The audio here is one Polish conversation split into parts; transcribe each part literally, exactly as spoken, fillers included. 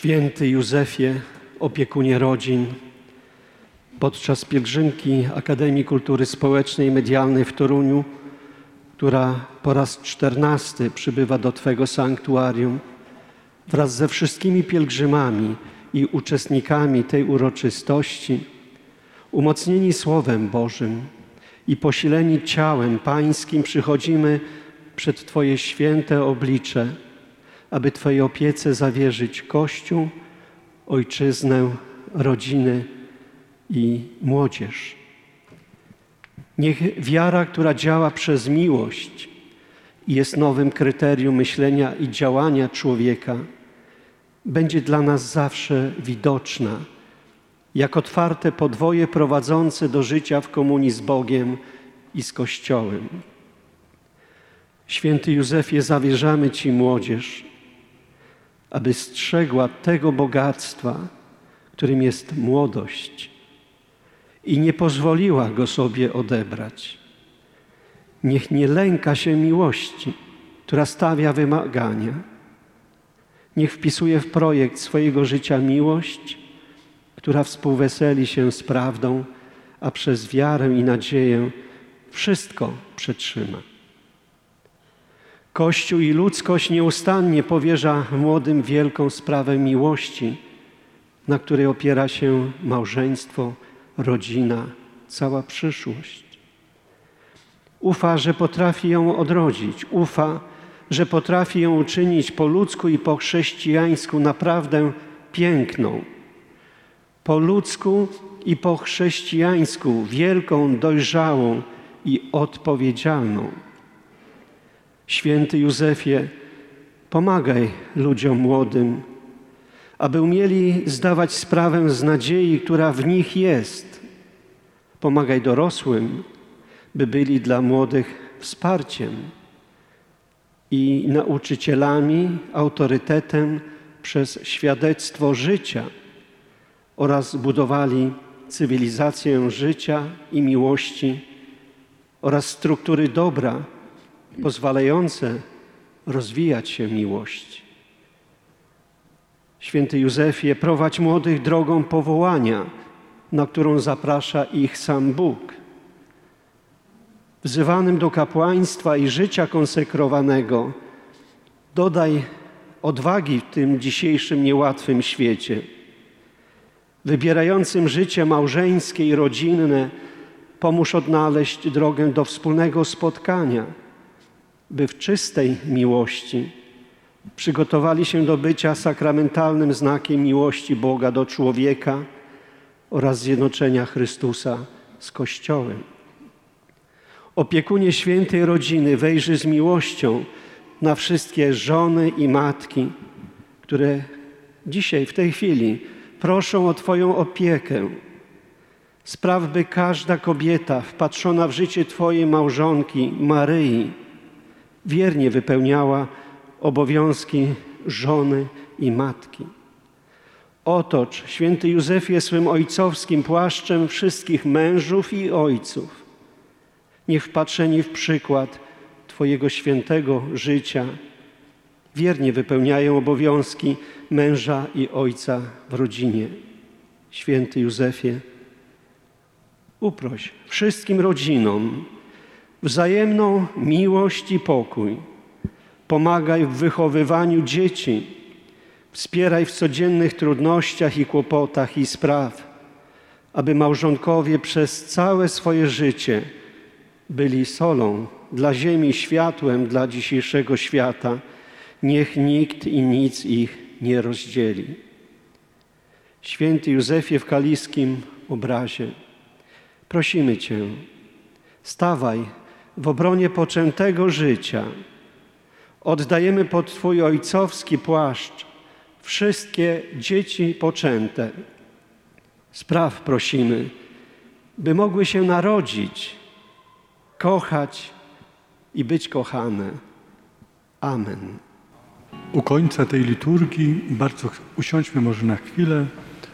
Święty Józefie, opiekunie rodzin, podczas pielgrzymki Akademii Kultury Społecznej i Medialnej w Toruniu, która po raz czternasty przybywa do Twego sanktuarium, wraz ze wszystkimi pielgrzymami i uczestnikami tej uroczystości, umocnieni Słowem Bożym i posileni ciałem Pańskim, przychodzimy przed Twoje święte oblicze, aby Twojej opiece zawierzyć Kościół, Ojczyznę, rodziny i młodzież. Niech wiara, która działa przez miłość i jest nowym kryterium myślenia i działania człowieka, będzie dla nas zawsze widoczna, jak otwarte podwoje prowadzące do życia w komunii z Bogiem i z Kościołem. Święty Józefie, zawierzamy Ci młodzież, aby strzegła tego bogactwa, którym jest młodość, i nie pozwoliła go sobie odebrać. Niech nie lęka się miłości, która stawia wymagania. Niech wpisuje w projekt swojego życia miłość, która współweseli się z prawdą, a przez wiarę i nadzieję wszystko przetrzyma. Kościół i ludzkość nieustannie powierza młodym wielką sprawę miłości, na której opiera się małżeństwo, rodzina, cała przyszłość. Ufa, że potrafi ją odrodzić. Ufa, że potrafi ją uczynić po ludzku i po chrześcijańsku naprawdę piękną. Po ludzku i po chrześcijańsku wielką, dojrzałą i odpowiedzialną. Święty Józefie, pomagaj ludziom młodym, aby umieli zdawać sprawę z nadziei, która w nich jest. Pomagaj dorosłym, by byli dla młodych wsparciem i nauczycielami, autorytetem przez świadectwo życia oraz budowali cywilizację życia i miłości oraz struktury dobra pozwalające rozwijać się miłości. Święty Józefie, prowadź młodych drogą powołania, na którą zaprasza ich sam Bóg. Wzywanym do kapłaństwa i życia konsekrowanego dodaj odwagi w tym dzisiejszym niełatwym świecie. Wybierającym życie małżeńskie i rodzinne pomóż odnaleźć drogę do wspólnego spotkania, by w czystej miłości przygotowali się do bycia sakramentalnym znakiem miłości Boga do człowieka oraz zjednoczenia Chrystusa z Kościołem. Opiekunie świętej rodziny, wejrzyj z miłością na wszystkie żony i matki, które dzisiaj, w tej chwili proszą o Twoją opiekę. Spraw, by każda kobieta wpatrzona w życie Twojej małżonki, Maryi, wiernie wypełniała obowiązki żony i matki. Otocz, Święty Józefie, swym ojcowskim płaszczem wszystkich mężów i ojców. Niech wpatrzeni w przykład Twojego świętego życia wiernie wypełniają obowiązki męża i ojca w rodzinie. Święty Józefie, uproś wszystkim rodzinom wzajemną miłość i pokój. Pomagaj w wychowywaniu dzieci. Wspieraj w codziennych trudnościach i kłopotach i spraw, aby małżonkowie przez całe swoje życie byli solą dla ziemi, światłem dla dzisiejszego świata. Niech nikt i nic ich nie rozdzieli. Święty Józefie, w kaliskim obrazie, prosimy Cię, stawaj w obronie poczętego życia. Oddajemy pod Twój ojcowski płaszcz wszystkie dzieci poczęte. Spraw, prosimy, by mogły się narodzić, kochać i być kochane. Amen. U końca tej liturgii bardzo usiądźmy może na chwilę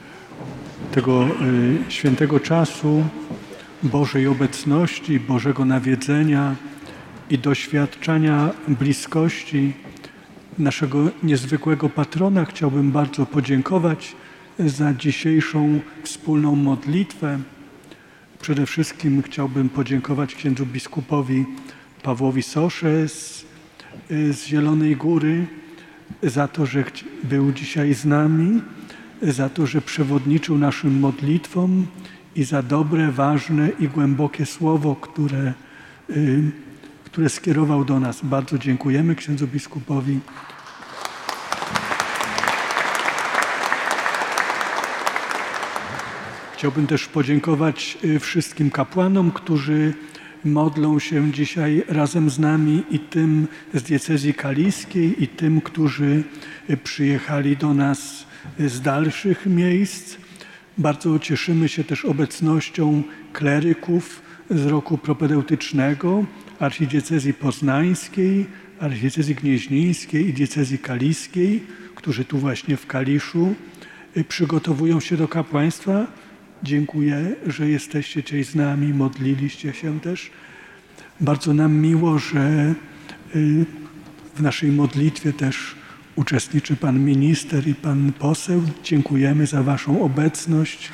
tego y, świętego czasu Bożej obecności, Bożego nawiedzenia i doświadczania bliskości naszego niezwykłego patrona chciałbym bardzo podziękować za dzisiejszą wspólną modlitwę. Przede wszystkim chciałbym podziękować księdzu biskupowi Pawłowi Sosze z, z Zielonej Góry za to, że był dzisiaj z nami, za to, że przewodniczył naszym modlitwom i za dobre, ważne i głębokie słowo, które, y, które skierował do nas. Bardzo dziękujemy księdzu biskupowi. Chciałbym też podziękować wszystkim kapłanom, którzy modlą się dzisiaj razem z nami, i tym z diecezji kaliskiej, i tym, którzy przyjechali do nas z dalszych miejsc. Bardzo cieszymy się też obecnością kleryków z roku propedeutycznego archidiecezji poznańskiej, archidiecezji gnieźnieńskiej i diecezji kaliskiej, którzy tu właśnie w Kaliszu przygotowują się do kapłaństwa. Dziękuję, że jesteście dzisiaj z nami, modliliście się też. Bardzo nam miło, że w naszej modlitwie też uczestniczy pan minister i pan poseł. Dziękujemy za waszą obecność.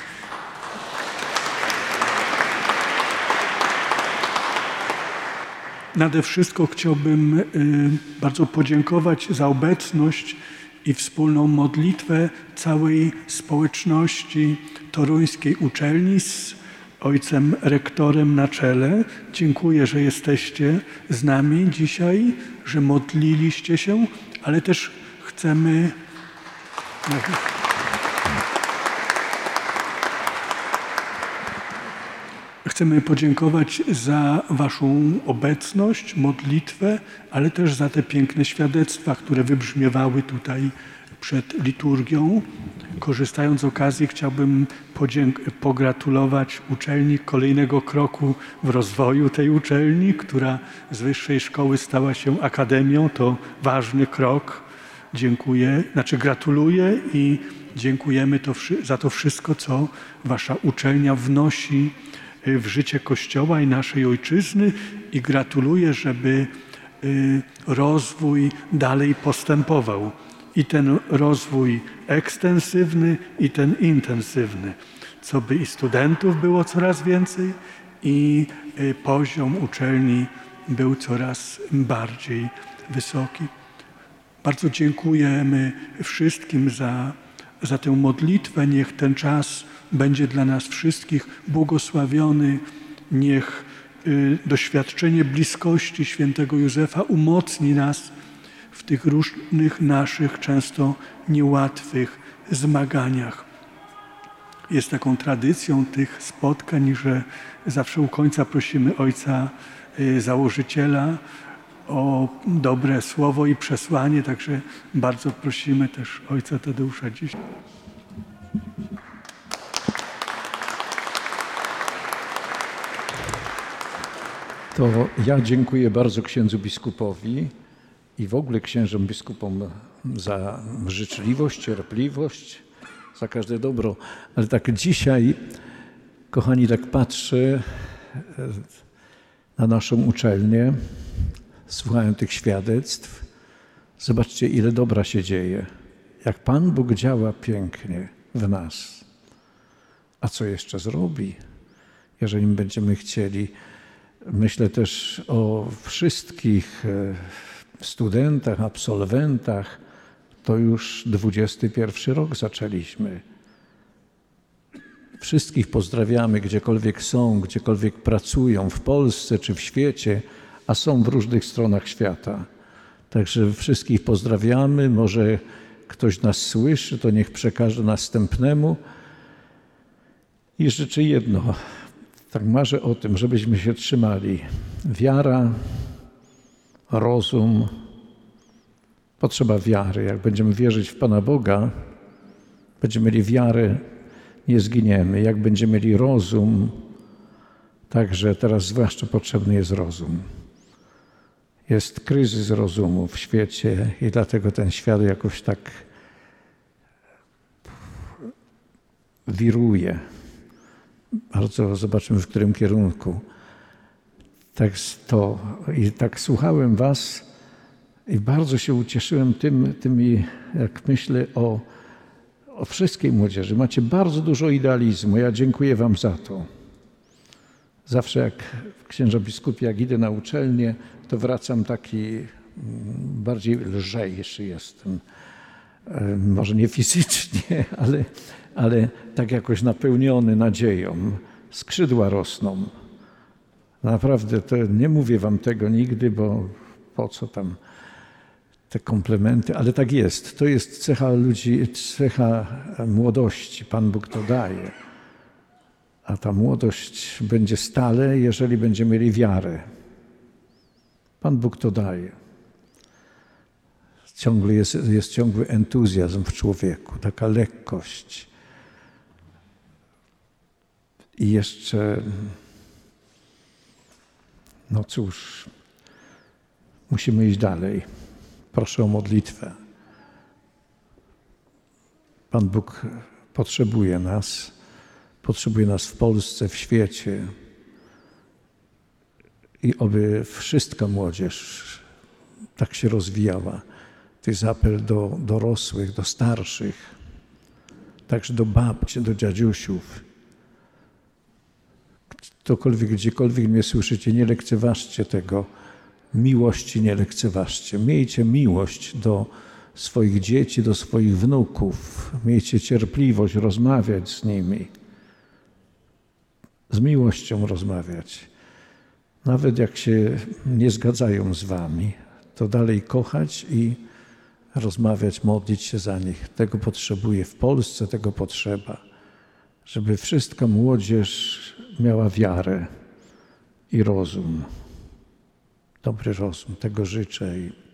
Nade wszystko chciałbym bardzo podziękować za obecność i wspólną modlitwę całej społeczności toruńskiej uczelni z ojcem rektorem na czele. Dziękuję, że jesteście z nami dzisiaj, że modliliście się, ale też chcemy... Chcemy podziękować za waszą obecność, modlitwę, ale też za te piękne świadectwa, które wybrzmiewały tutaj przed liturgią. Korzystając z okazji, chciałbym pogratulować uczelni kolejnego kroku w rozwoju tej uczelni, która z wyższej szkoły stała się akademią. To ważny krok. Dziękuję, znaczy gratuluję i dziękujemy to, za to wszystko, co wasza uczelnia wnosi w życie Kościoła i naszej ojczyzny, i gratuluję, żeby rozwój dalej postępował. I ten rozwój ekstensywny, i ten intensywny, co by i studentów było coraz więcej, i poziom uczelni był coraz bardziej wysoki. Bardzo dziękujemy wszystkim za, za tę modlitwę. Niech ten czas będzie dla nas wszystkich błogosławiony. Niech y, doświadczenie bliskości świętego Józefa umocni nas w tych różnych naszych, często niełatwych zmaganiach. Jest taką tradycją tych spotkań, że zawsze u końca prosimy ojca y, założyciela o dobre słowo i przesłanie, także bardzo prosimy też ojca Tadeusza dziś. To ja dziękuję bardzo księdzu biskupowi i w ogóle księżom biskupom za życzliwość, cierpliwość, za każde dobro. Ale tak dzisiaj, kochani, tak patrzę na naszą uczelnię, słuchałem tych świadectw. Zobaczcie, ile dobra się dzieje. Jak Pan Bóg działa pięknie w nas. A co jeszcze zrobi, jeżeli będziemy chcieli? Myślę też o wszystkich studentach, absolwentach. To już dwudziesty pierwszy rok zaczęliśmy. Wszystkich pozdrawiamy, gdziekolwiek są, gdziekolwiek pracują, w Polsce czy w świecie, a są w różnych stronach świata. Także wszystkich pozdrawiamy. Może ktoś nas słyszy, to niech przekaże następnemu. I życzę jedno. Tak marzę o tym, żebyśmy się trzymali. Wiara, rozum, potrzeba wiary. Jak będziemy wierzyć w Pana Boga, będziemy mieli wiarę, nie zginiemy. Jak będziemy mieli rozum, także teraz zwłaszcza potrzebny jest rozum. Jest kryzys rozumu w świecie i dlatego ten świat jakoś tak wiruje. Bardzo zobaczymy, w którym kierunku. Tak to i tak słuchałem was I bardzo się ucieszyłem tym, tymi, jak myślę o, o wszystkiej młodzieży. Macie bardzo dużo idealizmu. Ja dziękuję wam za to. Zawsze jak księża biskupie, jak idę na uczelnię, to wracam taki bardziej lżejszy jestem. Może nie fizycznie, ale, ale tak jakoś napełniony nadzieją. Skrzydła rosną. Naprawdę, to nie mówię wam tego nigdy, bo po co tam te komplementy, ale tak jest. To jest cecha ludzi, cecha młodości. Pan Bóg to daje. A ta młodość będzie stale, jeżeli będziemy mieli wiarę. Pan Bóg to daje. Ciągle jest, jest ciągły entuzjazm w człowieku, taka lekkość. I jeszcze, no cóż, musimy iść dalej. Proszę o modlitwę. Pan Bóg potrzebuje nas, potrzebuje nas w Polsce, w świecie. I oby wszystka młodzież tak się rozwijała. To jest apel do dorosłych, do starszych, także do babci, do dziadziusiów. Ktokolwiek, gdziekolwiek mnie słyszycie, nie lekceważcie tego. Miłości nie lekceważcie. Miejcie miłość do swoich dzieci, do swoich wnuków. Miejcie cierpliwość rozmawiać z nimi. Z miłością rozmawiać. Nawet jak się nie zgadzają z wami, to dalej kochać i rozmawiać, modlić się za nich. Tego potrzebuje w Polsce, tego potrzeba. Żeby wszystka młodzież miała wiarę i rozum. Dobry rozum, tego życzę. I